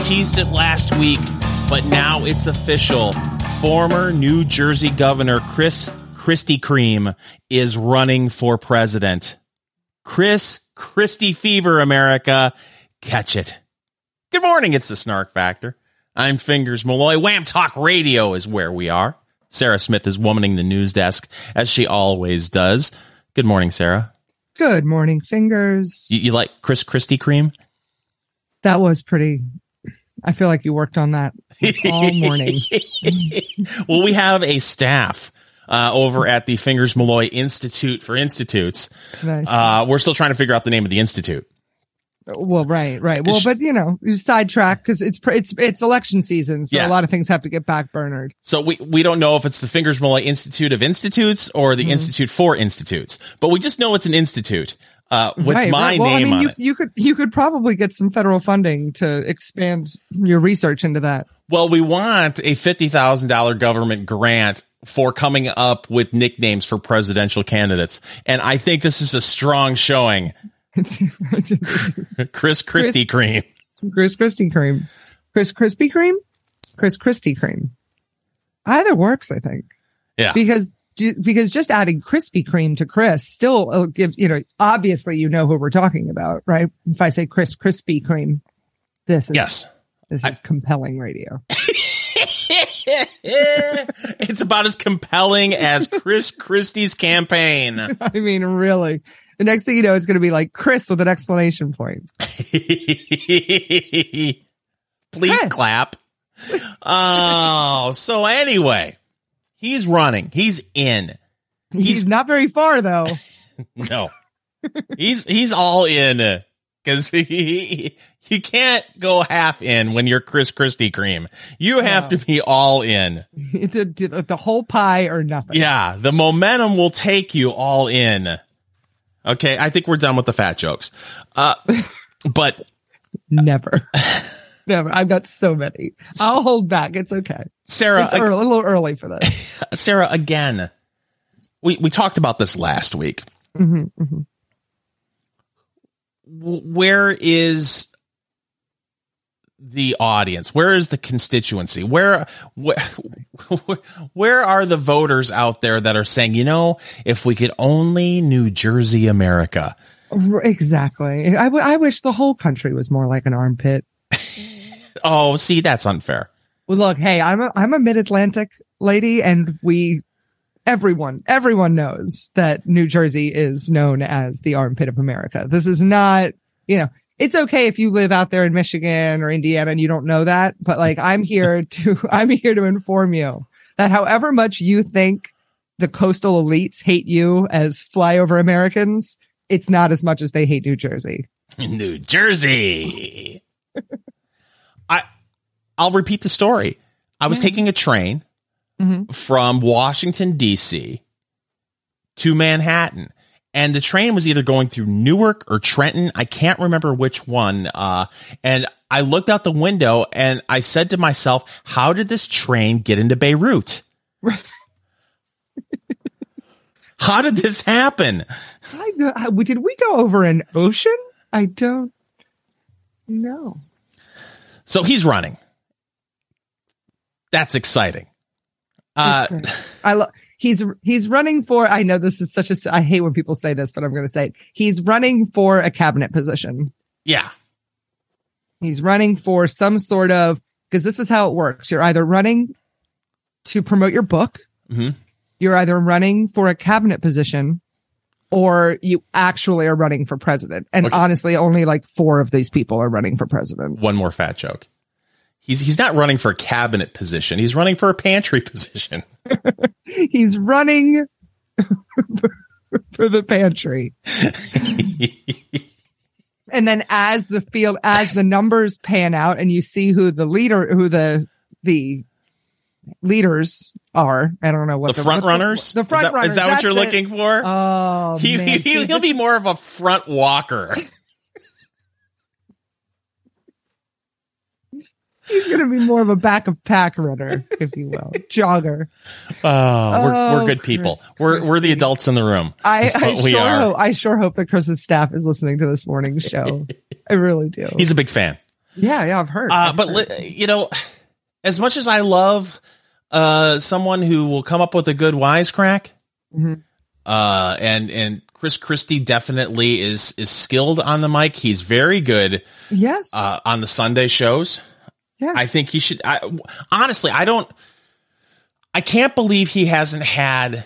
teased it last week, but now it's official. Former New Jersey Governor Chris Christie Cream is running for president. Chris Christie fever, America. Catch it. Good morning. It's the Snark Factor. I'm Fingers Malloy. Wham Talk Radio is where we are. Sarah Smith is womaning the news desk, as she always does. Good morning, Sarah. Good morning, Fingers. You like Chris Christie Cream? That was pretty. I feel like you worked on that all morning. Well, we have a staff over at the Fingers Malloy Institute for Institutes. Nice. We're still trying to figure out the name of the institute. Well, right. Well, but you sidetrack because it's election season, so yes. A lot of things have to get backburnered. So we don't know if it's the Fingers Malloy Institute of Institutes or the Institute for Institutes, but we just know it's an institute with my name on it. You could probably get some federal funding to expand your research into that. Well, we want a $50,000 government grant for coming up with nicknames for presidential candidates, and I think this is a strong showing. Chris Christie Cream. Chris Christie Cream. Chris Krispy Kreme? Chris Christie Cream. Either works, I think. Yeah. Because just adding Krispy Kreme to Chris still gives, obviously you know who we're talking about, right? If I say Chris Krispy Kreme, this is compelling radio. It's about as compelling as Chris Christie's campaign. I mean, really. The next thing you know, it's going to be like Chris with an exclamation point. Please Chris. Clap. Oh, so anyway, he's running. He's in. He's not very far, though. No, he's all in because you can't go half in when you're Chris Christie Cream. You have to be all in. The whole pie or nothing. Yeah, the momentum will take you all in. Okay, I think we're done with the fat jokes. But never. I've got so many. I'll hold back. It's okay. Sarah, it's a little early for this. Sarah, again, we talked about this last week. Mm-hmm. Where is the audience? Where is the constituency? Where are the voters out there that are saying, if we could only New Jersey America? Exactly. I wish the whole country was more like an armpit. Oh, see, that's unfair. Well, look, hey, I'm a Mid-Atlantic lady, and everyone knows that New Jersey is known as the armpit of America. This is not, it's okay if you live out there in Michigan or Indiana and you don't know that, but I'm here to inform you that however much you think the coastal elites hate you as flyover Americans, it's not as much as they hate New Jersey. New Jersey. I'll repeat the story. I was taking a train from Washington, D.C. to Manhattan. And the train was either going through Newark or Trenton. I can't remember which one. And I looked out the window and I said to myself, how did this train get into Beirut? How did this happen? Did we go over an ocean? I don't know. So he's running. That's exciting. He's running for, I know this is I hate when people say this, but I'm going to say it. He's running for a cabinet position. Yeah. He's running for some sort of, because this is how it works. You're either running to promote your book. Mm-hmm. You're either running for a cabinet position or you actually are running for president. And honestly, only 4 of these people are running for president. One more fat joke. He's not running for a cabinet position. He's running for a pantry position. He's running for the pantry. And then as the numbers pan out and you see who the leaders are, I don't know what the front runners. The front runners. Is that what you're looking for? Oh, he'll be more of a front walker. He's going to be more of a back of pack runner, if you will, jogger. We're good people. We're the adults in the room. I sure hope that Chris's staff is listening to this morning's show. I really do. He's a big fan. Yeah, I've heard. As much as I love someone who will come up with a good wisecrack, and Chris Christie definitely is skilled on the mic. He's very good. Yes. On the Sunday shows. Yes. I think he should. Honestly, I can't believe he hasn't had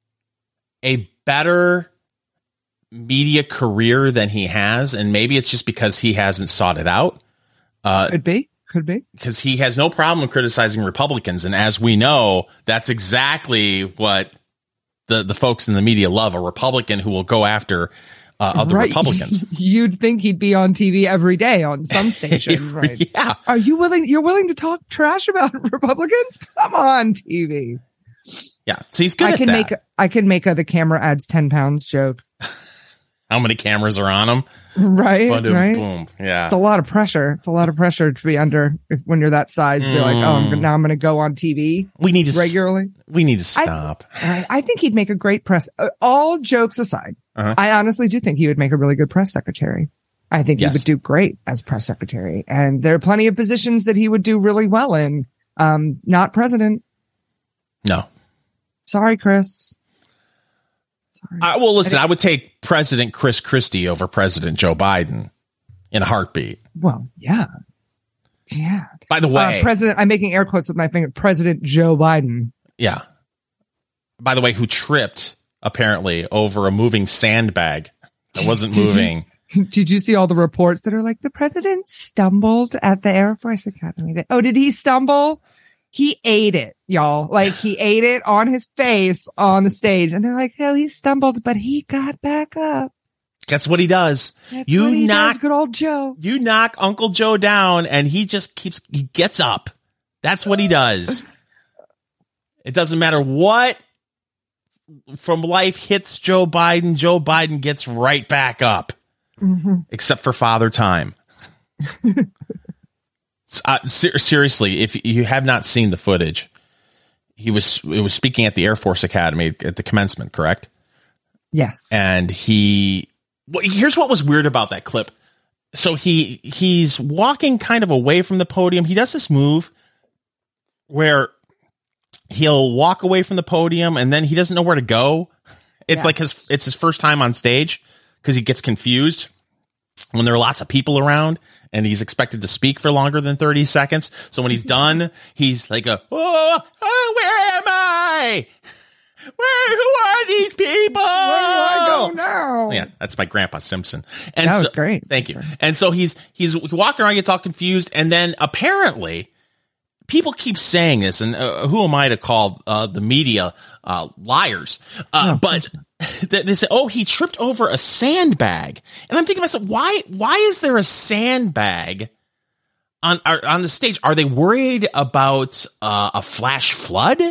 a better media career than he has. And maybe it's just because he hasn't sought it out. Could be. Because he has no problem criticizing Republicans. And as we know, that's exactly what the folks in the media love, a Republican who will go after other Republicans. You'd think he'd be on TV every day on some station, right? Yeah. You're willing to talk trash about Republicans? Come on, TV. Yeah. So he's good at that. I can make the camera adds 10 pounds joke. How many cameras are on him? Right. Boom. Yeah. It's a lot of pressure. It's a lot of pressure to be under when you're that size. Be like, I'm going to go on TV. We need to regularly. We need to stop. I think he'd make a great press. All jokes aside, I honestly do think he would make a really good press secretary. I think he would do great as press secretary. And there are plenty of positions that he would do really well in. Not president. No. Sorry, Chris. Sorry. Well, listen, I would take President Chris Christie over President Joe Biden in a heartbeat. Well, yeah. Yeah. By the way, I'm making air quotes with my finger. President Joe Biden. Yeah. By the way, who tripped apparently over a moving sandbag that wasn't moving. Did you see all the reports that are like the president stumbled at the Air Force Academy? Oh, did he stumble? He ate it, y'all. Like he ate it on his face on the stage. And they're like, oh, he stumbled, but he got back up. That's what he does. Does, good old Joe. You knock Uncle Joe down and he just he gets up. That's what he does. It doesn't matter what from life hits Joe Biden gets right back up. Except for Father Time. Seriously, if you have not seen the footage, he was speaking at the Air Force Academy at the commencement, correct? Yes. And here's what was weird about that clip. So he's walking kind of away from the podium. He does this move where he'll walk away from the podium and then he doesn't know where to go. It's like it's his first time on stage because he gets confused when there are lots of people around and he's expected to speak for longer than 30 seconds. So when he's done, he's like, where am I? Who are these people? Where do I go now? Yeah, that's my Grandpa Simpson. And that was great. Thank you. And so he's walking around, gets all confused, and then apparently people keep saying this, and who am I to call the media liars? But they say, oh, he tripped over a sandbag. And I'm thinking to myself, why is there a sandbag on the stage? Are they worried about a flash flood?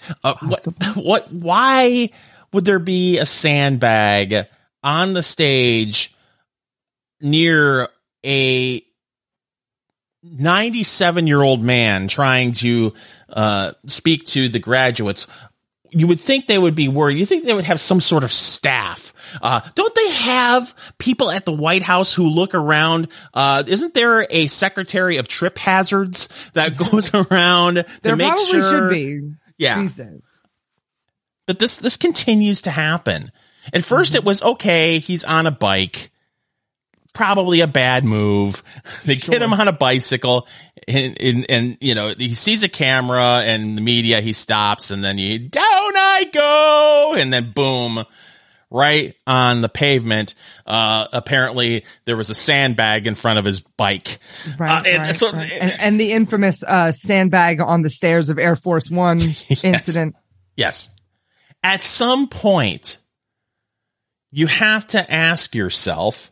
Why would there be a sandbag on the stage near a 97-year-old man trying to speak to the graduates? You would think they would be worried. You think they would have some sort of staff. Don't they have people at the White House who look around? Isn't there a secretary of trip hazards that goes around to make sure? There probably should be. Yeah. But this continues to happen. At first it was, okay, he's on a bike. Probably a bad move. They get him on a bicycle and you know, he sees a camera and the media, he stops and then down I go. And then boom, right on the pavement. Apparently there was a sandbag in front of his bike. Right. So, and the infamous sandbag on the stairs of Air Force One incident. Yes. At some point, you have to ask yourself,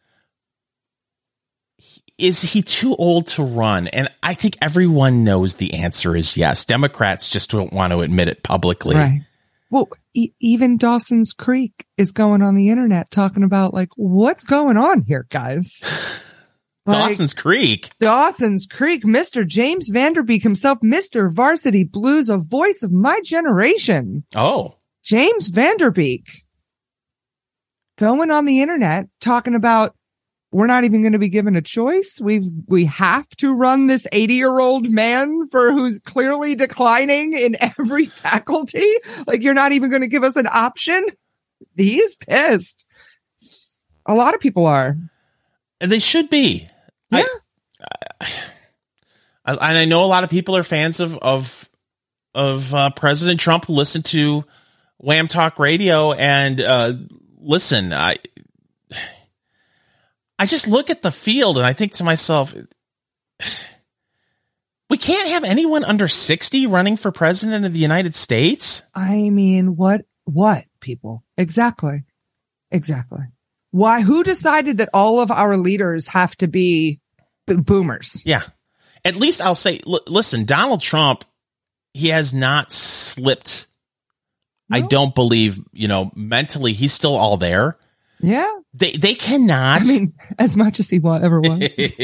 is he too old to run? And I think everyone knows the answer is yes. Democrats just don't want to admit it publicly. Right. Well, even Dawson's Creek is going on the internet talking about, like, what's going on here, guys? Dawson's Creek. Mr. James Vanderbeek himself, Mr. Varsity Blues, a voice of my generation. Oh. James Vanderbeek going on the internet talking about we're not even going to be given a choice. We have to run this 80-year-old man who's clearly declining in every faculty. Like, you're not even going to give us an option. He is pissed. A lot of people are. And they should be. Yeah. I know a lot of people are fans of President Trump who listen to Wham Talk Radio, and listen, I just look at the field and I think to myself, we can't have anyone under 60 running for president of the United States. I mean, what people? Exactly. Why? Who decided that all of our leaders have to be boomers? Yeah. At least I'll say, listen, Donald Trump, he has not slipped. No. I don't believe, mentally he's still all there. Yeah. They cannot. I mean, as much as he ever was.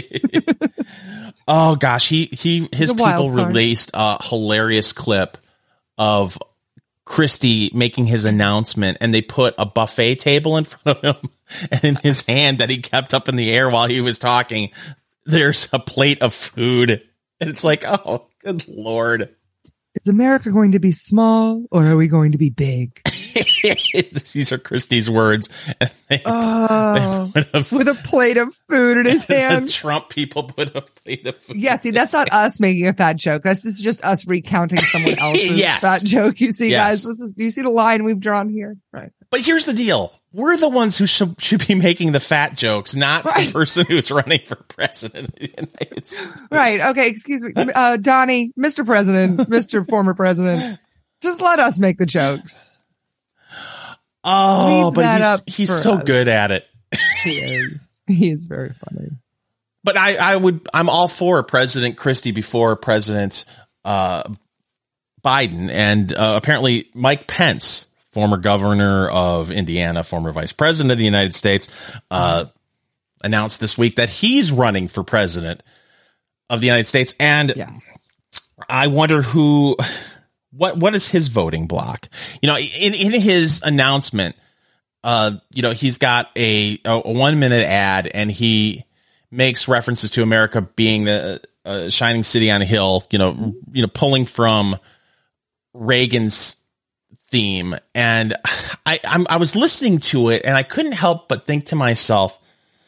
Oh gosh, his people released a hilarious clip of Christie making his announcement, and they put a buffet table in front of him, and in his hand that he kept up in the air while he was talking, there's a plate of food. And it's like, oh, good Lord. Is America going to be small, or are we going to be big? These are Christie's words. With a plate of food in his hand. The Trump people put a plate of food. Yeah, see, that's not us making a fat joke. That's just us recounting someone else's fat joke. You see, guys, do you see the line we've drawn here? Right. But here's the deal. We're the ones who should be making the fat jokes, not the person who's running for president of the United States. Right. Okay. Excuse me. Donnie, Mr. President, Mr. Former President, just let us make the jokes. Oh, but he's so good at it. He is. He is very funny. But I'm all for President Christie before President Biden, and apparently Mike Pence, former governor of Indiana, former vice president of the United States, announced this week that he's running for president of the United States. And I wonder what is his voting block? In his announcement, he's got a 1-minute ad, and he makes references to America being the shining city on a hill, pulling from Reagan's theme. And I was listening to it, and I couldn't help but think to myself,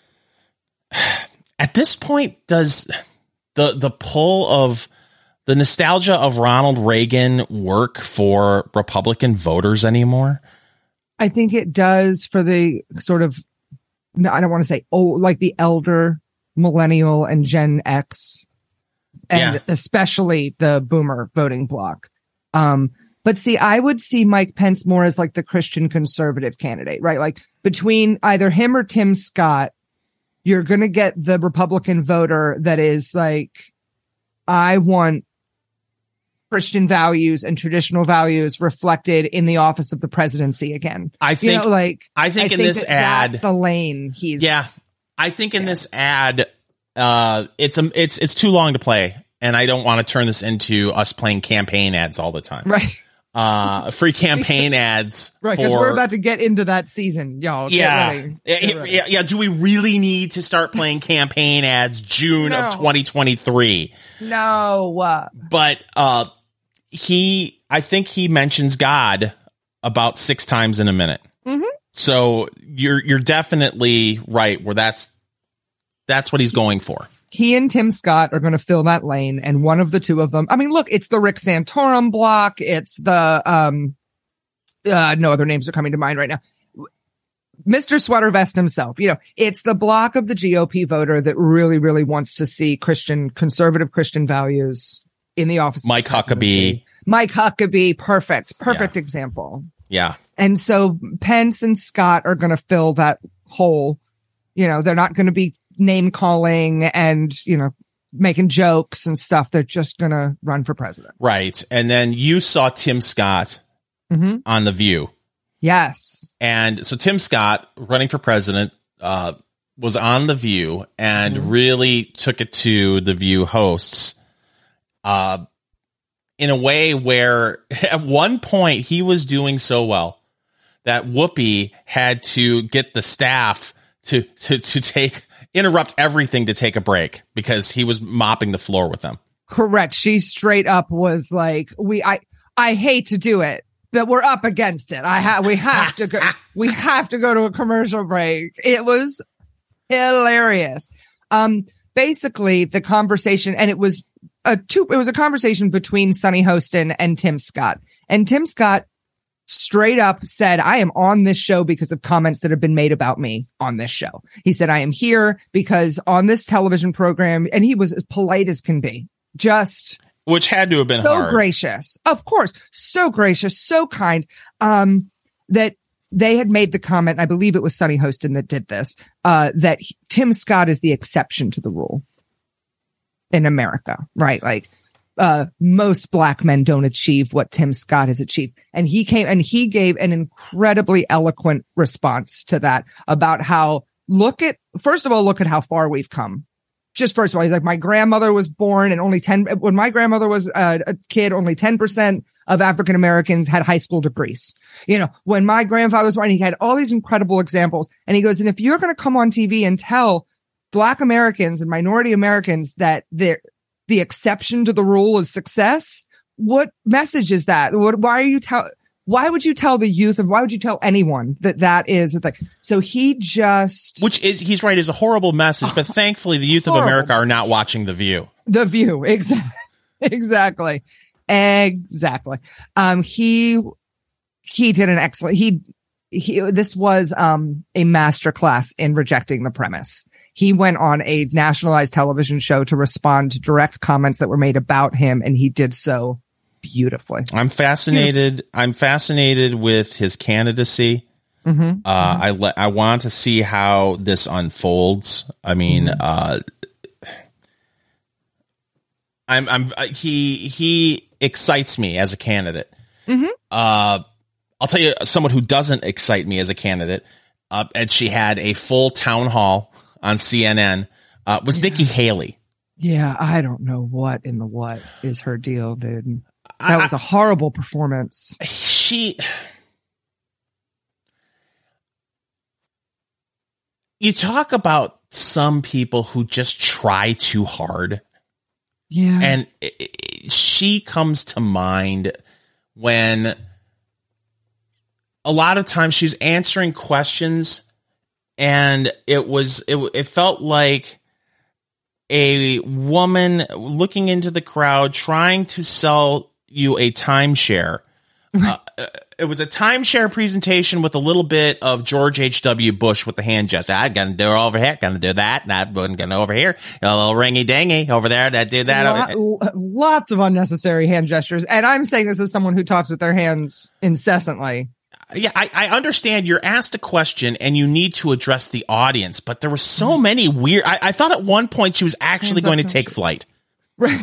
at this point, does the pull of the nostalgia of Ronald Reagan work for Republican voters anymore? I think it does for the sort of, I don't want to say, like the elder millennial and Gen X, and especially the boomer voting bloc. But see, I would see Mike Pence more as like the Christian conservative candidate, right? Like between either him or Tim Scott, you're going to get the Republican voter that is like, I want Christian values and traditional values reflected in the office of the presidency again. I think in this ad, that's the lane he's. Yeah, I think in this ad, it's too long to play, and I don't want to turn this into us playing campaign ads all the time. Right. Free campaign ads. Right, because we're about to get into that season, y'all. Get ready. Yeah. Do we really need to start playing campaign ads June of 2023? No. But I think he mentions God about 6 times in a minute. Mm-hmm. So you're definitely right where that's what he's going for. He and Tim Scott are going to fill that lane, and one of the two of them. I mean, look, it's the Rick Santorum block. It's the no other names are coming to mind right now. Mr. Sweater Vest himself. It's the block of the GOP voter that really, really wants to see conservative Christian values in the office. Mike Huckabee. Perfect example. Yeah. And so Pence and Scott are going to fill that hole. They're not going to be name calling and, making jokes and stuff. They're just going to run for president. Right. And then you saw Tim Scott on The View. Yes. And so Tim Scott running for president, was on The View and really took it to The View hosts, in a way where at one point he was doing so well that Whoopi had to get the staff to interrupt everything to take a break because he was mopping the floor with them. Correct. She straight up was like, I hate to do it, but we're up against it. We have to go. We have to go to a commercial break. It was hilarious. Basically the conversation, and it was a conversation between Sunny Hostin and Tim Scott. And Tim Scott straight up said, I am on this show because of comments that have been made about me on this show. He said, I am here because on this television program, and he was as polite as can be, just which had to have been so hard. Gracious. Of course. So gracious, so kind, that they had made the comment. I believe it was Sunny Hostin that did this, that Tim Scott is the exception to the rule in America, right? Like, most black men don't achieve what Tim Scott has achieved. And he came and he gave an incredibly eloquent response to that about how, first of all, look at how far we've come. Just first of all, he's like, my grandmother was born and when my grandmother was a kid, only 10% of African Americans had high school degrees. You know, when my grandfather was born, he had all these incredible examples. And he goes, and if you're going to come on TV and tell black Americans and minority Americans that the exception to the rule is success, what message is that? Why would you tell the youth, and why would you tell anyone that is like? So he's right, is a horrible message, but thankfully the youth of America are not watching The View. The View, exactly. He did an excellent. This was a masterclass in rejecting the premise. He went on a nationalized television show to respond to direct comments that were made about him, and he did so beautifully. I'm fascinated with his candidacy. Mm-hmm. I want to see how this unfolds. I mean, he excites me as a candidate. Mm-hmm. I'll tell you someone who doesn't excite me as a candidate. And she had a full town hall on CNN. Was Nikki Haley. Yeah, I don't know what is her deal, dude. That was a horrible performance. You talk about some people who just try too hard. Yeah. And she comes to mind when a lot of times she's answering questions and it felt like a woman looking into the crowd trying to sell you a timeshare. It was a timeshare presentation with a little bit of George H.W. Bush with the hand gesture. I'm going to do it over here. Going to do that. Not going to over here. A little ringy dingy over there. That do that. Lots of unnecessary hand gestures. And I'm saying this as someone who talks with their hands incessantly. Yeah, I understand you're asked a question and you need to address the audience, but there were so many weird. I thought at one point she was actually going to take flight. Right.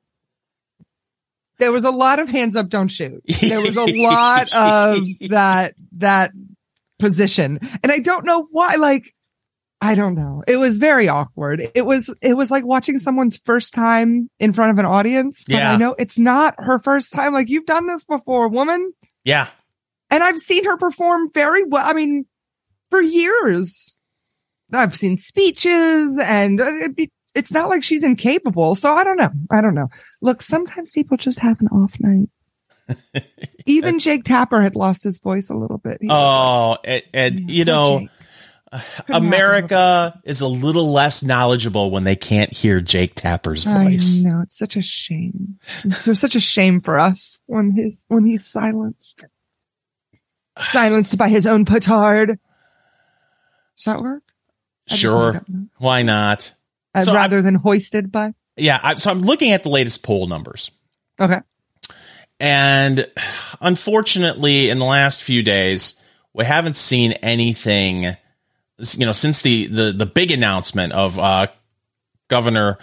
There was a lot of hands up, don't shoot. There was a lot of that position. And I don't know why, I don't know. It was very awkward. It was like watching someone's first time in front of an audience. But yeah. I know it's not her first time. Like, you've done this before, woman. Yeah. And I've seen her perform very well. I mean, for years. I've seen speeches and it's not like she's incapable. So I don't know. Look, sometimes people just have an off night. Even Jake Tapper had lost his voice a little bit. America is a little less knowledgeable when they can't hear Jake Tapper's voice. I know, it's such a shame. It's such a shame for us when he's silenced by his own petard. Does that work? Sure. Why not? Rather than hoisted by? Yeah. So I'm looking at the latest poll numbers. Okay. And unfortunately, in the last few days, we haven't seen anything, since the big announcement of Governor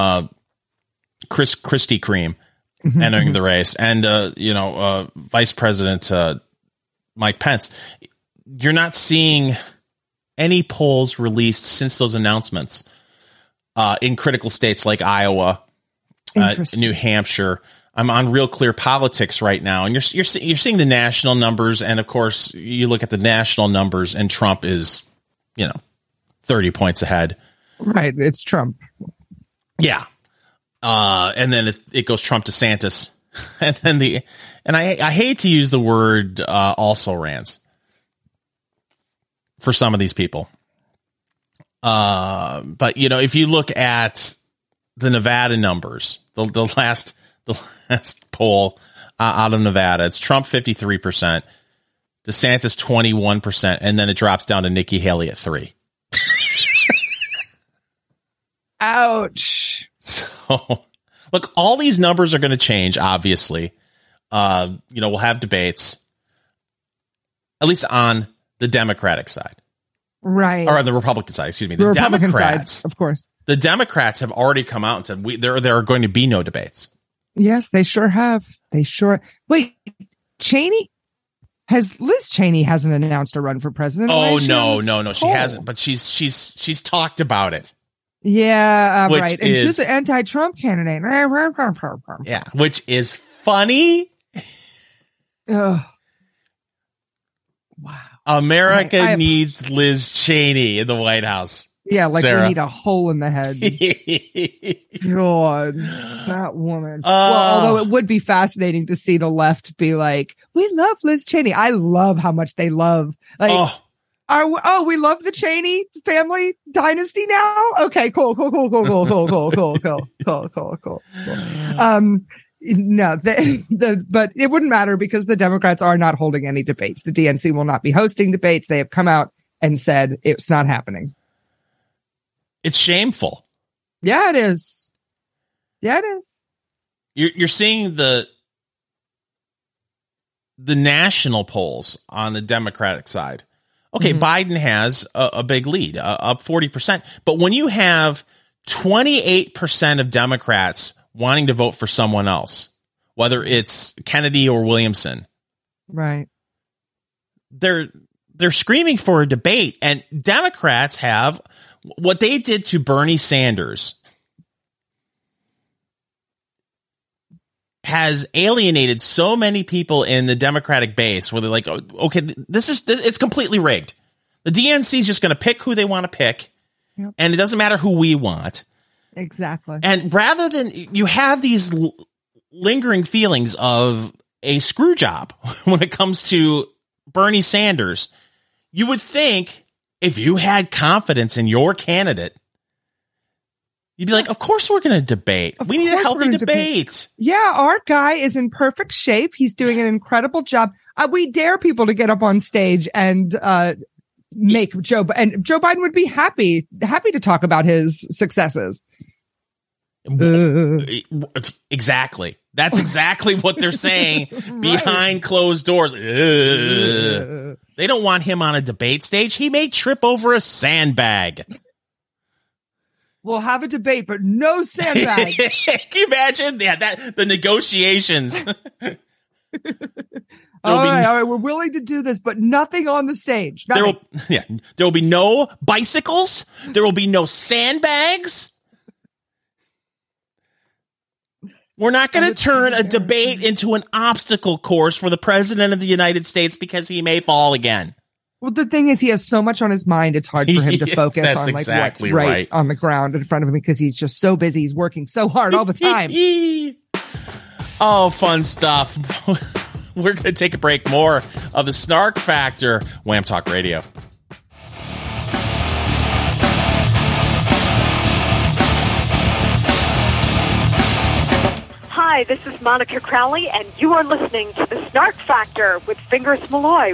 Kristi Kreme entering the race and, Vice President Mike Pence. You're not seeing any polls released since those announcements in critical states like Iowa, New Hampshire. I'm on Real Clear Politics right now, and you're seeing the national numbers, and of course, you look at the national numbers, and Trump is, 30 points ahead. Right. It's Trump. Yeah. And then it goes Trump DeSantis. And then I hate to use the word also rans for some of these people. But if you look at the Nevada numbers, the last poll out of Nevada, it's Trump 53%, DeSantis 21%, and then it drops down to Nikki Haley at 3%. Ouch. So, look, all these numbers are going to change, obviously. We'll have debates, at least on the Democratic side. Right. Or on the Republican side, excuse me. The Republican side, of course. The Democrats have already come out and said there are going to be no debates. Yes, they sure have. Wait, Liz Cheney hasn't announced a run for president. Oh, no, she hasn't. But she's talked about it. Yeah, right. And she's the anti-Trump candidate. Yeah, which is funny. Wow. America needs Liz Cheney in the White House. Yeah, like Sarah. we need a hole in the head. God, that woman. Well, although it would be fascinating to see the left be like, we love Liz Cheney. I love how much they love. Like, we love the Cheney family dynasty now? Okay, cool. No, but it wouldn't matter because the Democrats are not holding any debates. The DNC will not be hosting debates. They have come out and said it's not happening. It's shameful. Yeah, it is. You're seeing the national polls on the Democratic side. Okay, Biden has a big lead, up 40%. But when you have 28% of Democrats wanting to vote for someone else, whether it's Kennedy or Williamson, right? They're screaming for a debate, and Democrats have what they did to Bernie Sanders has alienated so many people in the Democratic base where they're like, okay, it's completely rigged. The DNC is just going to pick who they want to pick. Yep. And it doesn't matter who we want. Exactly. And rather than you have these lingering feelings of a screw job when it comes to Bernie Sanders, you would think if you had confidence in your candidate, you'd be like, of course we're going to debate. We need a healthy debate. Yeah, our guy is in perfect shape. He's doing an incredible job. We dare people to get up on stage and make Joe Biden would be happy to talk about his successes. Exactly. That's exactly what they're saying behind closed doors. They don't want him on a debate stage. He may trip over a sandbag. We'll have a debate, but no sandbags. Can you imagine? Yeah, the negotiations. All right, we're willing to do this, but nothing on the stage. There will be no bicycles. There will be no sandbags. We're not going to turn a debate into an obstacle course for the president of the United States because he may fall again. Well, the thing is, he has so much on his mind. It's hard for him to focus on exactly what's right on the ground in front of him because he's just so busy. He's working so hard all the time. Oh, fun stuff. We're going to take a break. More of the Snark Factor. Wham Talk Radio. Hi, this is Monica Crowley, and you are listening to the Snark Factor with Fingers Malloy.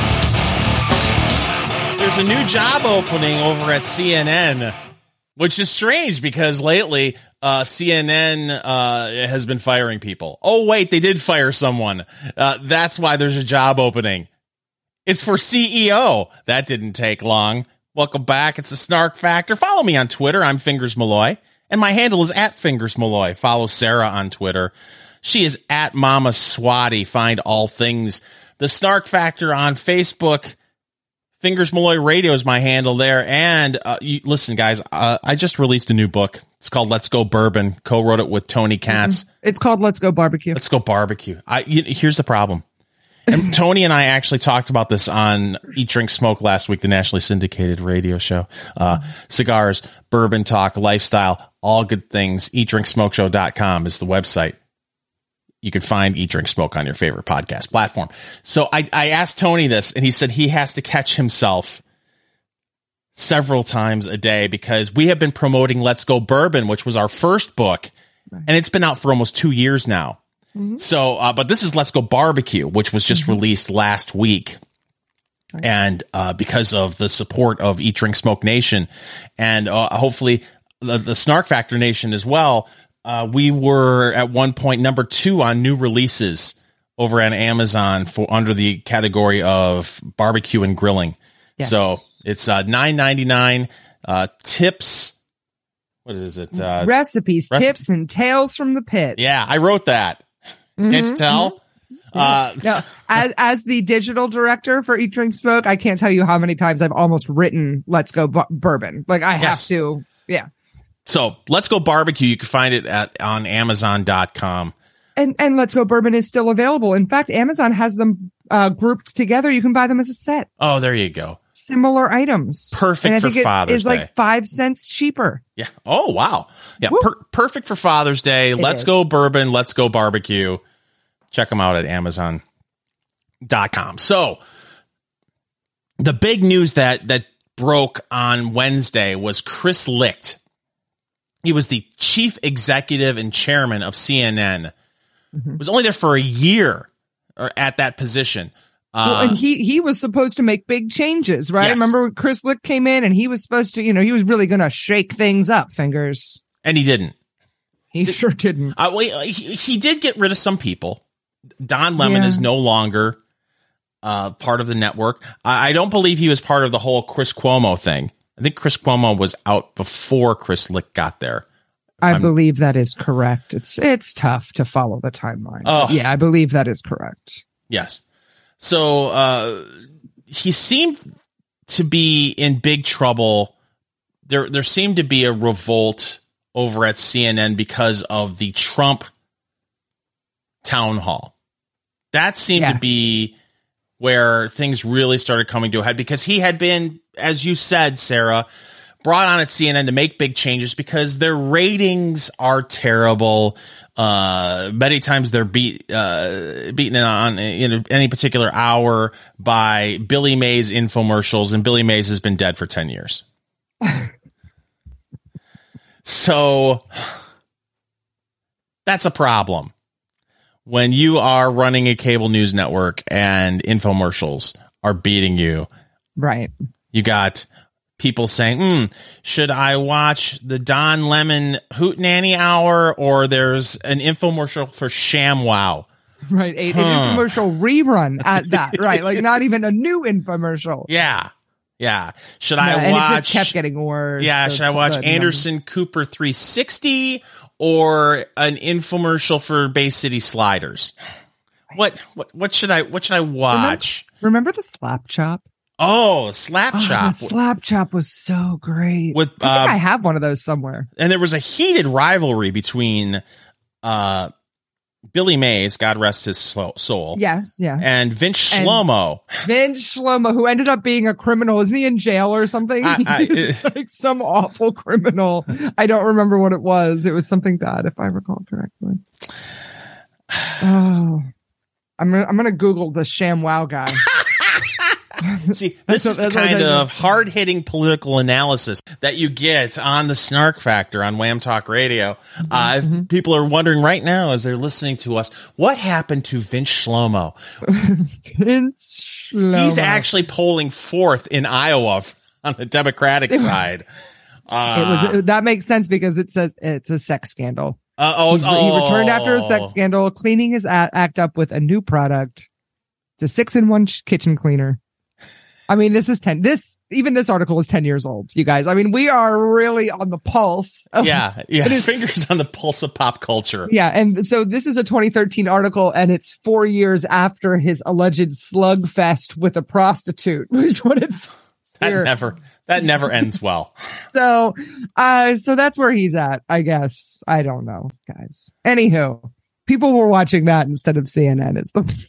There's a new job opening over at CNN, which is strange because lately CNN has been firing people. Oh, wait, they did fire someone. That's why there's a job opening. It's for CEO. That didn't take long. Welcome back. It's the Snark Factor. Follow me on Twitter. I'm Fingers Malloy. And my handle is @FingersMalloy. Follow Sarah on Twitter. She is @Mama Find all things The Snark Factor on Facebook. Fingers Malloy Radio is my handle there. And listen, guys, I just released a new book. It's called Let's Go Bourbon. Co-wrote it with Tony Katz. It's called Let's Go Barbecue. Let's Go Barbecue. Here's the problem. And Tony and I actually talked about this on Eat, Drink, Smoke last week, the nationally syndicated radio show. Cigars, bourbon talk, lifestyle, all good things. EatDrinkSmokeShow.com is the website. You can find Eat, Drink, Smoke on your favorite podcast platform. So I asked Tony this, and he said he has to catch himself several times a day because we have been promoting Let's Go Bourbon, which was our first book, and it's been out for almost 2 years now. Mm-hmm. So, but this is Let's Go Barbecue, which was just released last week. Right. And because of the support of Eat, Drink, Smoke Nation and hopefully the Snark Factor Nation as well, we were at one point number 2 on new releases over on Amazon for under the category of barbecue and grilling. Yes. So it's $9.99 tips. What is it? Recipes, tips, and tales from the pit. Yeah, I wrote that. Can't you tell? No, as the digital director for Eat, Drink, Smoke, I can't tell you how many times I've almost written Let's Go Bourbon. Like I have to. Yeah. So Let's Go Barbecue. You can find it on Amazon.com. And Let's Go Bourbon is still available. In fact, Amazon has them grouped together. You can buy them as a set. Oh, there you go. Similar items. Perfect for Father's Day. It's like 5 cents cheaper. Yeah. Oh, wow. Yeah. Perfect for Father's Day. Let's Go Bourbon. Let's Go Barbecue. Check them out at Amazon.com. So the big news that broke on Wednesday was Chris Licht. He was the chief executive and chairman of CNN. Was only there for a year at that position. And he was supposed to make big changes, right? Yes. Remember Chris Licht came in and he was supposed to, he was really going to shake things up, Fingers. And he didn't. He sure didn't. He did get rid of some people. Don Lemon is no longer part of the network. I don't believe he was part of the whole Chris Cuomo thing. I think Chris Cuomo was out before Chris Licht got there. I believe that is correct. It's tough to follow the timeline. Yeah, I believe that is correct. Yes. So he seemed to be in big trouble. There seemed to be a revolt over at CNN because of the Trump town hall. That seemed to be where things really started coming to a head because he had been, as you said, Sarah, brought on at CNN to make big changes because their ratings are terrible. Many times they're beaten on in any particular hour by Billy Mays infomercials, and Billy Mays has been dead for 10 years. So that's a problem when you are running a cable news network and infomercials are beating you. Right. You got people saying, should I watch the Don Lemon Hootenanny Hour, or there's an infomercial for ShamWow? Right. An infomercial rerun at that. Right. Like not even a new infomercial. Yeah. Yeah. Should I watch? It just kept getting worse. Yeah. Should I watch Anderson Cooper 360 or an infomercial for Bay City Sliders? What should I watch? Remember the Slap Chop? Oh, Slap Chop. The Slap Chop was so great. I think I have one of those somewhere. And there was a heated rivalry between Billy Mays, God rest his soul. Yes. And Vince Shlomo. Vince Shlomo, who ended up being a criminal. Isn't he in jail or something? He's like some awful criminal. I don't remember what it was. It was something bad, if I recall correctly. Oh, I'm gonna Google the ShamWow guy. See, this is the kind of hard-hitting political analysis that you get on the Snark Factor on Wham Talk Radio. People are wondering right now as they're listening to us, what happened to Vince Shlomo? Vince Shlomo. He's actually polling fourth in Iowa on the Democratic side. That makes sense because it says it's a sex scandal. He returned after a sex scandal, cleaning his act up with a new product. It's a 6-in-1 kitchen cleaner. I mean, this article is 10 years old, you guys. I mean, we are really on the pulse. Fingers on the pulse of pop culture. Yeah. And so this is a 2013 article and it's 4 years after his alleged slugfest with a prostitute, which is what it's here. That never ends well. So that's where he's at, I guess. I don't know, guys. Anywho, people were watching that instead of CNN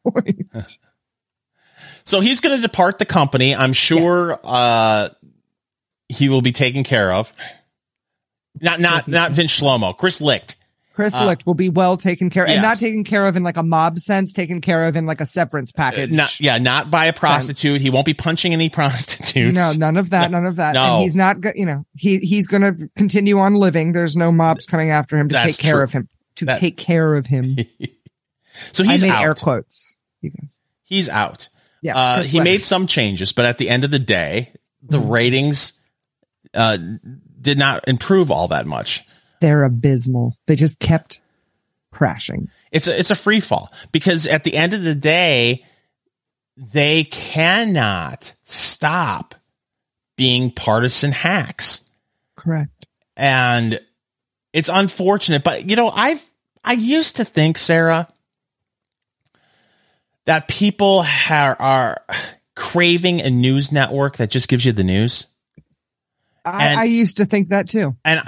point. So he's going to depart the company. I'm sure he will be taken care of. Not Vince Shlomo. Chris Licht. Chris Licht will be well taken care of, yes. and not taken care of in like a mob sense, taken care of in like a severance package. Not by a prostitute. He won't be punching any prostitutes. No, none of that. No. And he's not, he's going to continue on living. There's no mobs coming after him to take care of him. Take care of him. So he's out. Air quotes. You guys. He's out. Yes, he made some changes, but at the end of the day, the ratings did not improve all that much. They're abysmal. They just kept crashing. It's a free fall because at the end of the day, they cannot stop being partisan hacks. Correct. And it's unfortunate, but I used to think, Sarah, that people are craving a news network that just gives you the news. I used to think that too. And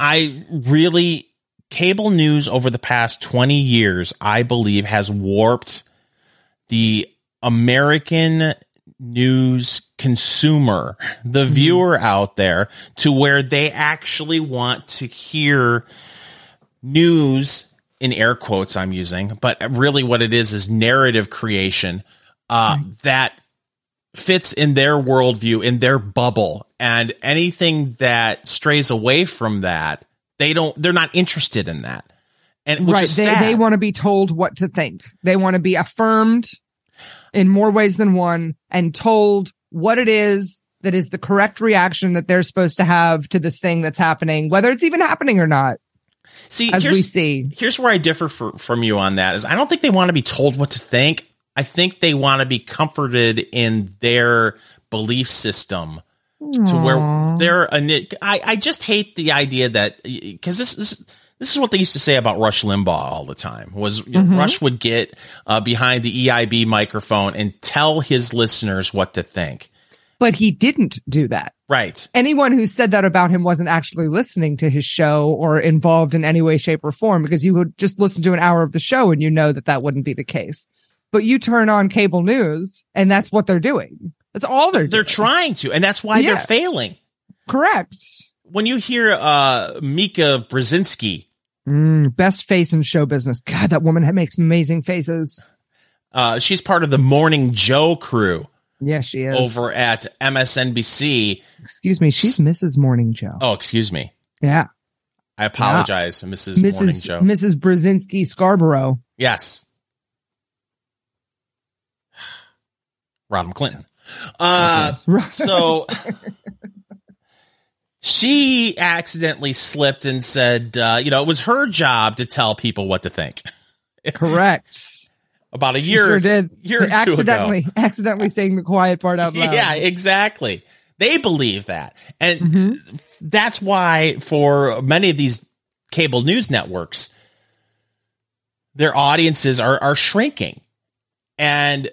cable news over the past 20 years, I believe, has warped the American news consumer, the viewer out there, to where they actually want to hear news, in air quotes I'm using, but really what it is narrative creation that fits in their worldview, in their bubble, and anything that strays away from that, they're not interested in that. And which is sad. They want to be told what to think. They want to be affirmed in more ways than one and told what it is that is the correct reaction that they're supposed to have to this thing that's happening, whether it's even happening or not. Here's where I differ from you on that is I don't think they want to be told what to think. I think they want to be comforted in their belief system to where they're I just hate the idea that, because this is what they used to say about Rush Limbaugh all the time was Rush would get behind the EIB microphone and tell his listeners what to think. But he didn't do that. Right. Anyone who said that about him wasn't actually listening to his show or involved in any way, shape, or form, because you would just listen to an hour of the show and you know that wouldn't be the case. But you turn on cable news and that's what they're doing. That's all they're doing. They're trying to, and that's why they're failing. Correct. When you hear Mika Brzezinski, best face in show business. God, that woman makes amazing faces. She's part of the Morning Joe crew. Yes, she is. Over at MSNBC. Excuse me, she's Mrs. Morning Joe. Oh, excuse me. Yeah. I apologize, Mrs. Morning Joe. Mrs. Brzezinski Scarborough. Yes. Rodham Clinton. So she accidentally slipped and said, it was her job to tell people what to think. Correct. About a year, sure did. Year or two ago. Accidentally saying the quiet part out loud. Yeah, exactly. They believe that. And that's why for many of these cable news networks, their audiences are shrinking. And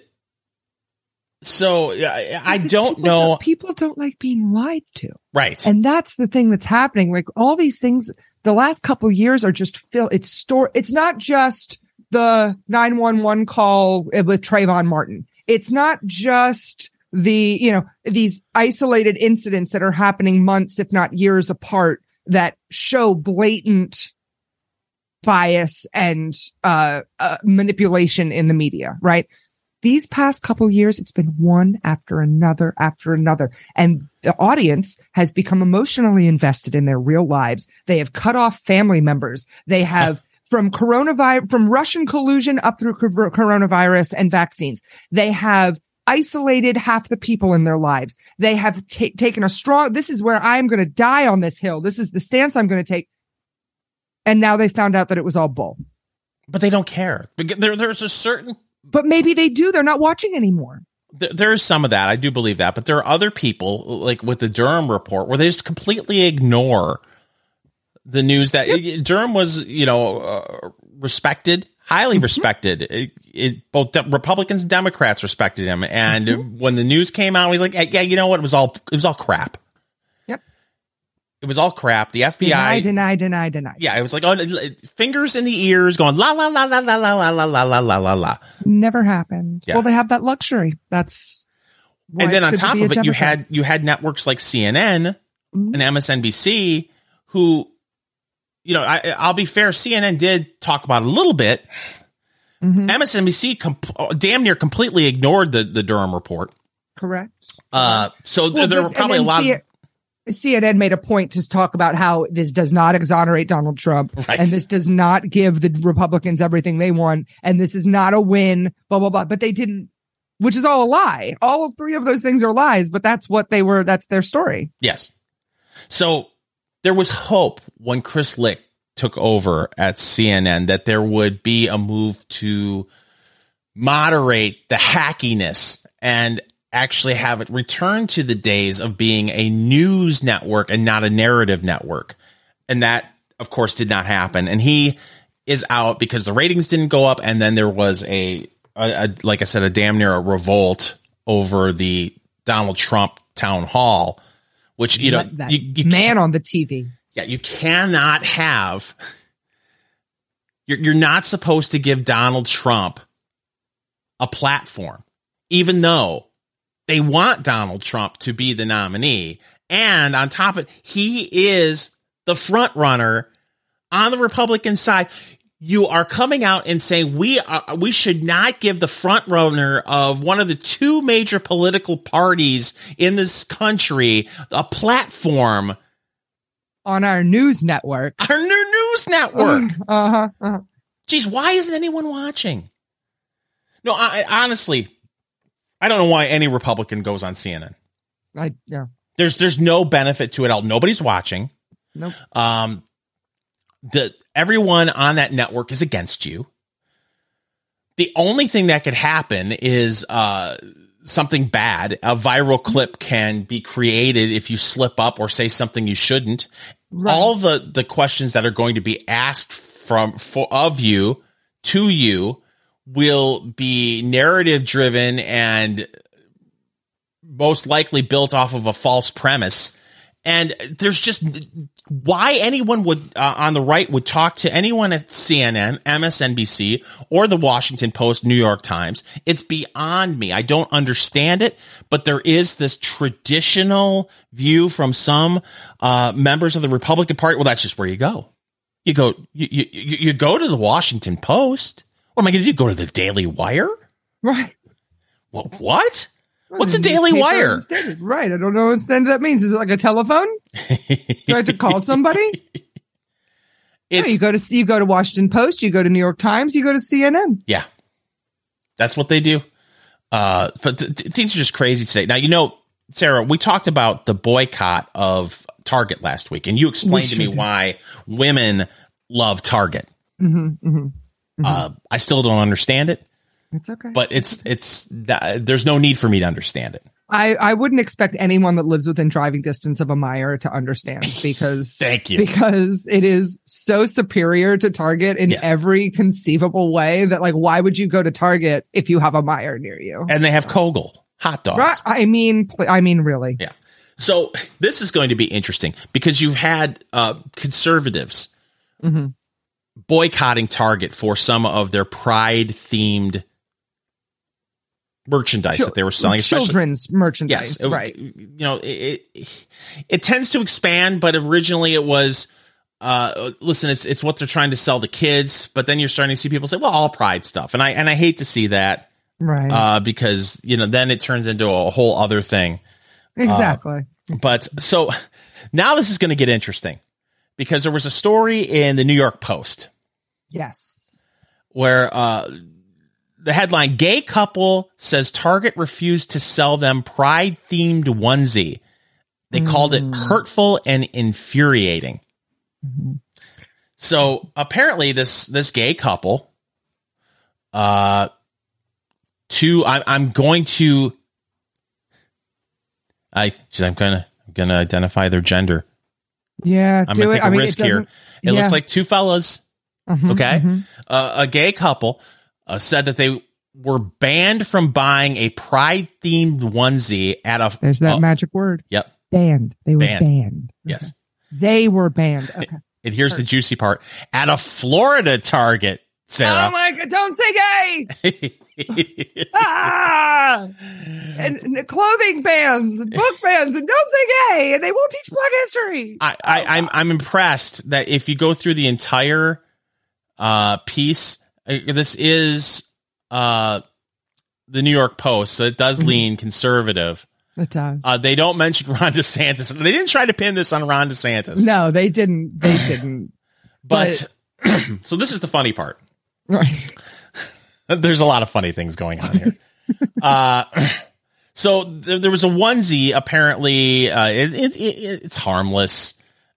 so I don't know. People don't like being lied to. Right. And that's the thing that's happening. Like all these things, the last couple of years are just it's not just the 911 call with Trayvon Martin. It's not just these isolated incidents that are happening months, if not years apart, that show blatant bias and manipulation in the media, right? These past couple of years, it's been one after another. And the audience has become emotionally invested in their real lives. They have cut off family members. They have from Russian collusion up through coronavirus and vaccines. They have isolated half the people in their lives. They have taken this is where I'm going to die on this hill. This is the stance I'm going to take. And now they found out that it was all bull. But they don't care. There's a certain... But maybe they do. They're not watching anymore. There's some of that. I do believe that. But there are other people, like with the Durham report, where they just completely ignore the news that Durham was, respected, highly respected. Both Republicans and Democrats respected him. And when the news came out, he's like, yeah, you know what? It was all crap. Yep. It was all crap. The FBI deny. Yeah, it was like fingers in the ears, going la la la la la la la la la la la la. Never happened. Yeah. Well, they have that luxury. That's why and then on it's good top to be of a it, Democrat. you had networks like CNN and MSNBC who, you know, I'll be fair, CNN did talk about it a little bit. MSNBC damn near completely ignored the Durham report. Correct. So there were probably a lot of. CNN made a point to talk about how this does not exonerate Donald Trump, Right. and this does not give the Republicans everything they want, and this is not a win, blah, blah, blah. But they didn't, which is all a lie. All three of those things are lies, but that's what they were. That's their story. Yes. So there was hope when Chris Licht took over at CNN that there would be a move to moderate the hackiness and actually have it return to the days of being a news network and not a narrative network. And that, of course, did not happen. And he is out because the ratings didn't go up. And then there was like I said, a damn near a revolt over the Donald Trump town hall, which, you know, you man on the TV. Yeah, you cannot have. You're not supposed to give Donald Trump a platform, even though they want Donald Trump to be the nominee. And on top of it, he is the front runner on the Republican side. You are coming out and saying we should not give the front runner of one of the two major political parties in this country a platform on our news network. Our new news network. Geez, why isn't anyone watching? No, I honestly, I don't know why any Republican goes on CNN. Yeah. There's no benefit to it all. Nobody's watching. Nope. Everyone on that network is against you. The only thing that could happen is something bad. A viral clip can be created if you slip up or say something you shouldn't. Right. All the questions that are going to be asked of you to you will be narrative driven and most likely built off of a false premise. And there's just why anyone would on the right would talk to anyone at CNN, MSNBC, or the Washington Post, New York Times. It's beyond me. I don't understand it, but there is this traditional view from some members of the Republican Party. Well, that's just where you go. You go to the Washington Post. What am I going to do? Go to the Daily Wire? Right. What? What's a Daily Wire? Right. I don't know what that means. Is it like a telephone? Do I have to call somebody? No, you go to Washington Post, you go to New York Times, you go to CNN. Yeah. That's what they do. But things are just crazy today. Now, you know, Sarah, we talked about the boycott of Target last week, and you explained to me why women love Target. I still don't understand it. It's okay. But there's no need for me to understand it. I wouldn't expect anyone that lives within driving distance of a Meijer to understand because thank you. Because it is so superior to Target in every conceivable way that, like, why would you go to Target if you have a Meijer near you? And they have Kogel hot dogs. Right. I mean, really. Yeah. So this is going to be interesting because you've had conservatives boycotting Target for some of their pride-themed merchandise that they were selling, children's merchandise. Yes, right. You know, it tends to expand, but originally it was, listen, it's what they're trying to sell to kids. But then you're starting to see people say, well, all pride stuff, and I hate to see that, right? Because then it turns into a whole other thing. Exactly. But so now this is going to get interesting because there was a story in the New York Post. Yes. Where the headline, gay couple says Target refused to sell them pride-themed onesie. They called it hurtful and infuriating. So apparently this gay couple, I'm going to identify their gender. Yeah. I'm going to take a risk here. It looks like two fellas. Okay. A gay couple said that they were banned from buying a pride-themed onesie at a... There's that magic word. Yep. Banned. They were banned. Yes. They were banned. Okay. And here's the juicy part. At a Florida Target, Sarah. Oh my God, don't say gay! And clothing bans, and book bans, and don't say gay, and they won't teach Black history. I'm impressed that if you go through the entire piece, this is the New York Post, so it does lean conservative. It does. They don't mention Ron DeSantis. They didn't try to pin this on Ron DeSantis. No, they didn't. They didn't. But so this is the funny part. Right. There's a lot of funny things going on here. So there was a onesie. Apparently, it's harmless.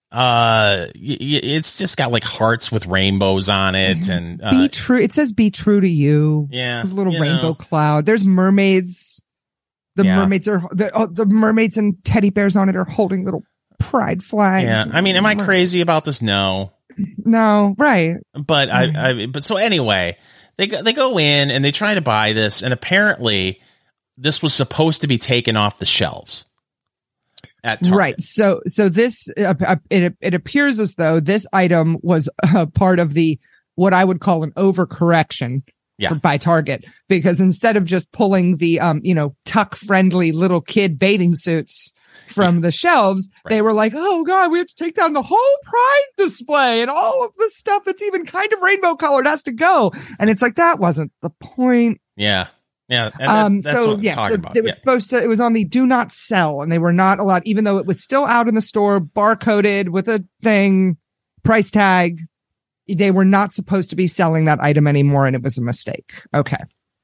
It's just got like hearts with rainbows on it, and be true. It says "Be true to you." Yeah, there's a little rainbow cloud. There's mermaids. Mermaids are the mermaids and teddy bears on it are holding little pride flags. Yeah, I mean, am I crazy about this? No, right. But but so anyway, they go in and they try to buy this, and apparently this was supposed to be taken off the shelves at Target. Right. So this it appears as though this item was part of the what I would call an overcorrection. By Target, because instead of just pulling the tuck friendly little kid bathing suits from the shelves, they were like, oh God, we have to take down the whole Pride display and all of the stuff that's even kind of rainbow colored has to go. And it's like, that wasn't the point. Yeah. So it was supposed to, it was on the do not sell, and they were not allowed, even though it was still out in the store, barcoded with a thing, price tag. They were not supposed to be selling that item anymore, and it was a mistake. Okay.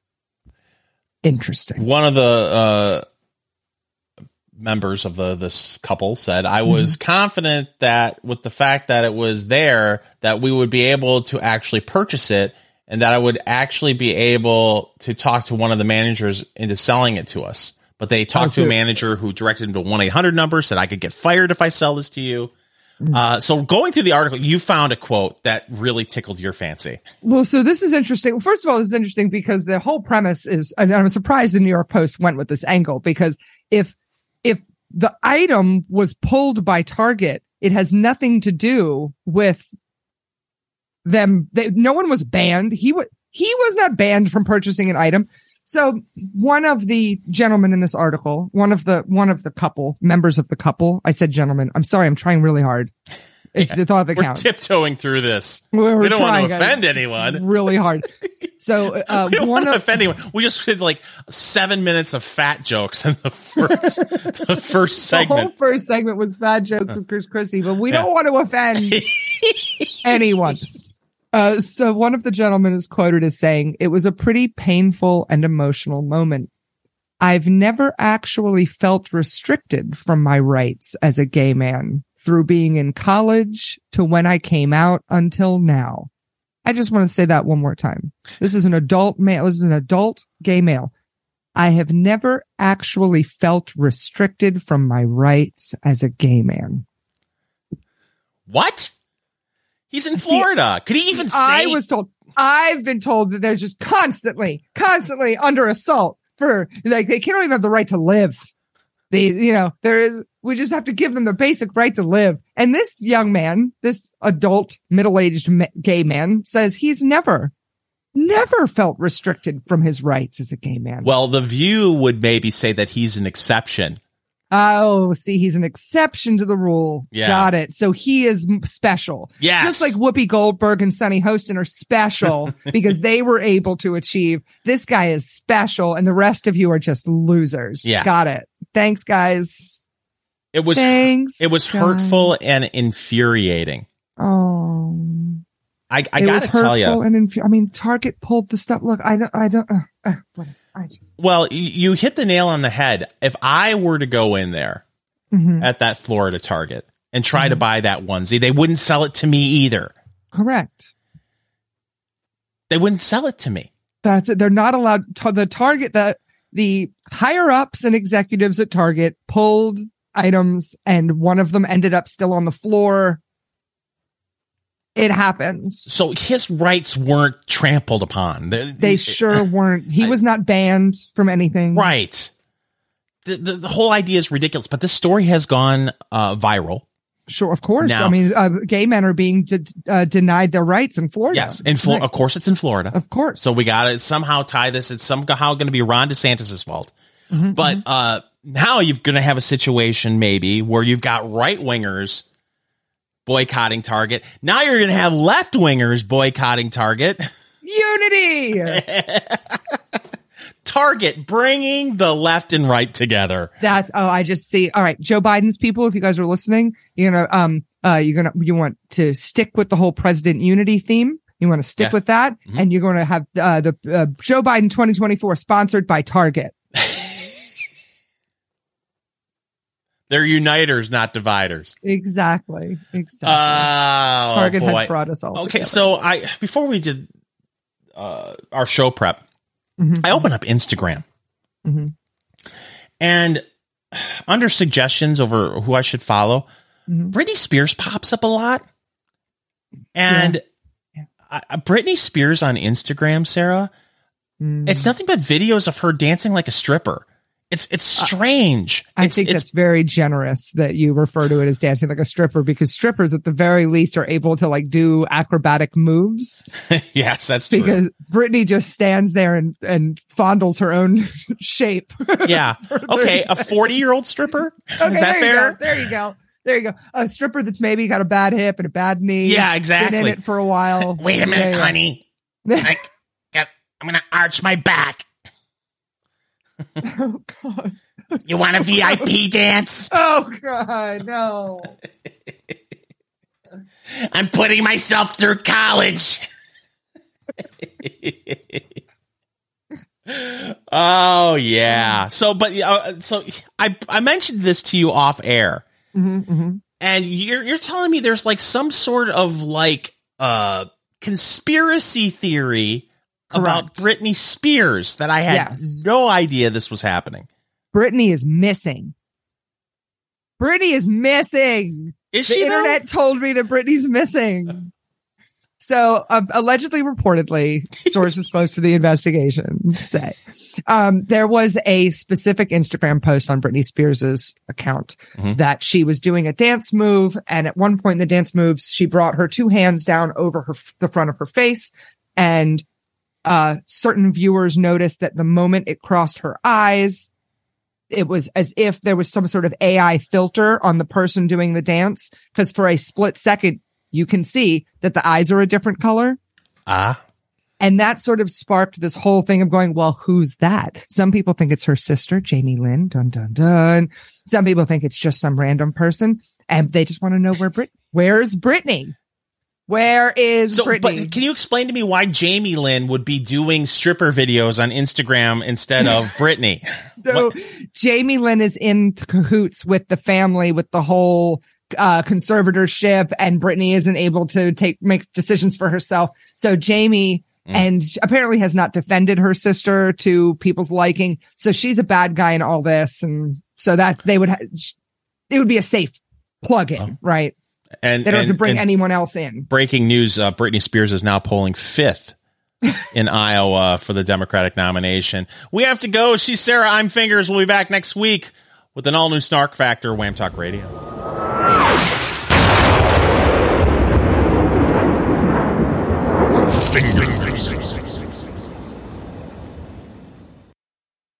Interesting. One of the members of this couple said, I was confident that with the fact that it was there, that we would be able to actually purchase it, and that I would actually be able to talk to one of the managers into selling it to us. But they talked to a manager who directed them to 1-800 number, said I could get fired if I sell this to you. So going through the article, you found a quote that really tickled your fancy. Well, so this is interesting. Well, first of all, this is interesting because the whole premise is, and I'm surprised the New York Post went with this angle, because if the item was pulled by Target, it has nothing to do with them. No one was banned. He was not banned from purchasing an item. So one of the gentlemen in this article, one of the couple, members of the couple, I said gentlemen, I'm sorry, I'm trying really hard. It's the thought that counts. We're tiptoeing through this. We don't want to offend anyone. Really hard. So we don't want to offend anyone. We just did like 7 minutes of fat jokes in the first segment. The whole first segment was fat jokes with Chris Christie, but we don't want to offend anyone. So one of the gentlemen is quoted as saying, it was a pretty painful and emotional moment. I've never actually felt restricted from my rights as a gay man through being in college to when I came out until now. I just want to say that one more time. This is an adult male. This is an adult gay male. I have never actually felt restricted from my rights as a gay man. What? He's in Florida. Could he even say? I've been told that they're just constantly under assault for, like, they can't even have the right to live. We just have to give them the basic right to live. And this young man, this adult, middle-aged gay man says he's never felt restricted from his rights as a gay man. Well, The View would maybe say that he's an exception. Oh, see, he's an exception to the rule. Yeah. Got it. So he is special. Yes. Just like Whoopi Goldberg and Sunny Hostin are special because they were able to achieve. This guy is special, and the rest of you are just losers. Yeah. Got it. Thanks, guys. It was hurtful and infuriating. Oh. I gotta tell you. Target pulled the stuff. Look, Well, you hit the nail on the head. If I were to go in there at that Florida Target and try to buy that onesie, they wouldn't sell it to me either. Correct. They wouldn't sell it to me. That's it. They're not allowed to. The Target, the higher ups and executives at Target pulled items, and one of them ended up still on the floor. It happens. So his rights weren't trampled upon. They sure weren't. He was not banned from anything. Right. The whole idea is ridiculous, but this story has gone viral. Sure, of course. Now- I mean, gay men are being denied their rights in Florida. Yes, in Right. of course, it's in Florida. Of course. So we got to somehow tie this. It's somehow going to be Ron DeSantis' fault. But now you're going to have a situation maybe where you've got right wingers boycotting Target. Now you're going to have left wingers boycotting Target. Unity. Target bringing the left and right together. I just see. All right, Joe Biden's people, if you guys are listening, you want to stick with the whole president unity theme. You want to stick with that, and you're going to have the Joe Biden 2024 sponsored by Target. They're uniters, not dividers. Exactly. Oh, Target boy. has brought us all Okay, together. so before we did our show prep, I opened up Instagram, and under suggestions over who I should follow, Britney Spears pops up a lot, and Britney Spears on Instagram, Sarah, it's nothing but videos of her dancing like a stripper. It's strange. I think that's very generous that you refer to it as dancing like a stripper, because strippers at the very least are able to like do acrobatic moves. Yes, that's true. Because Britney just stands there and fondles her own shape. Yeah. Okay. A 40-year-old stripper? Okay, Is that fair? There you go. A stripper that's maybe got a bad hip and a bad knee. Yeah, exactly. Been in it for a while. Wait a minute, honey. I'm going to arch my back. Oh, God. You want a VIP dance? Oh, God, no. I'm putting myself through college. Oh, yeah. So I mentioned this to you off air. And you're telling me there's like some sort of like conspiracy theory about Britney Spears that I had no idea this was happening. Britney is missing. Is she? The internet told me that Britney's missing. So allegedly, reportedly, sources close to the investigation say there was a specific Instagram post on Britney Spears's account that she was doing a dance move, and at one point in the dance moves, she brought her two hands down over the front of her face, and certain viewers noticed that the moment it crossed her eyes, it was as if there was some sort of AI filter on the person doing the dance, because for a split second, you can see that the eyes are a different color. And that sort of sparked this whole thing of going, well, who's that? Some people think it's her sister, Jamie Lynn. Dun, dun, dun. Some people think it's just some random person, and they just want to know where's Britney? Where is Britney? But can you explain to me why Jamie Lynn would be doing stripper videos on Instagram instead of Britney? So Jamie Lynn is in cahoots with the family, with the whole conservatorship, and Britney isn't able to make decisions for herself. So Jamie and apparently has not defended her sister to people's liking. So she's a bad guy in all this. And so it would be a safe plug-in, right? And they don't have to bring anyone else in. Breaking news, Britney Spears is now polling 5th in Iowa for the Democratic nomination. We have to go. She's Sarah. I'm Fingers. We'll be back next week with an all-new Snark Factor, Wham Talk Radio. Fingers.